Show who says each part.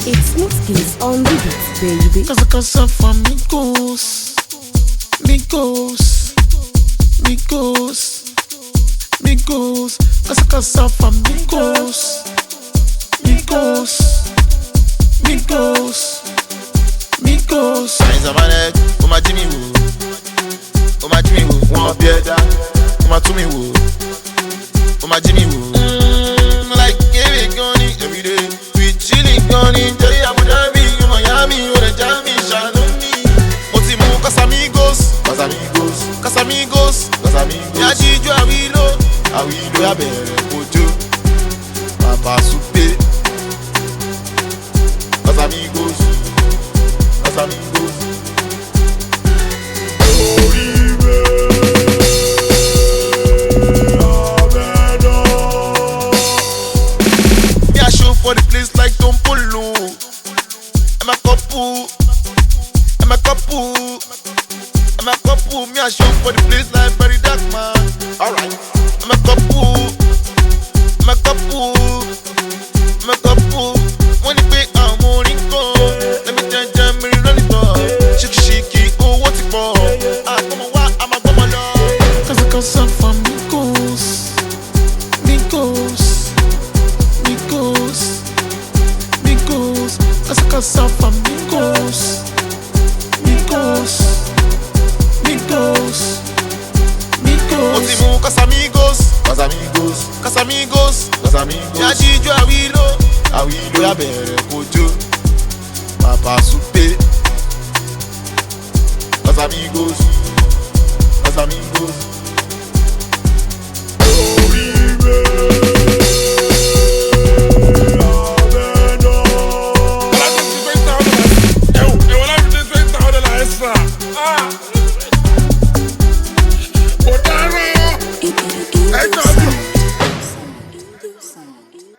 Speaker 1: It's Mixkins on the beat, baby.
Speaker 2: Casa for amigos, amigos, amigos, amigos. Casa for amigos, amigos, amigos, amigos. Ainda mané, uma de mim, uma de mim, uma piada, uma tu me, uma de mim. Like every gunny, every day we chilling gunny. Jay Abu Dhabi, Miami, Orejami, Shanoni. Motimu Casamigos, Casamigos, Casamigos, Casamigos. Ya Jijo Awilo, Awilo ya bere Ojo, Papa Supe. Casamigos, Casamigos. For the place like Don Polo. I'm a couple, I'm a couple, I'm a couple. Me a show for the place like Very Dark Man. Alright, I'm a couple, I'm a couple, I'm a couple. When you pay a morning call, let me tell me run it up. Shiki shiki, oh what it for? Come on, what I'm a come on. Casa for amigos, amigos, amigos. Casa for amigos, amigos, amigos, amigos. Motimu Casamigos, Casamigos, Casamigos, Casamigos. Ya Jijo Awilo, Awilo ya bere Ojo, Papa Supe. Casamigos, Casamigos.
Speaker 3: Ah!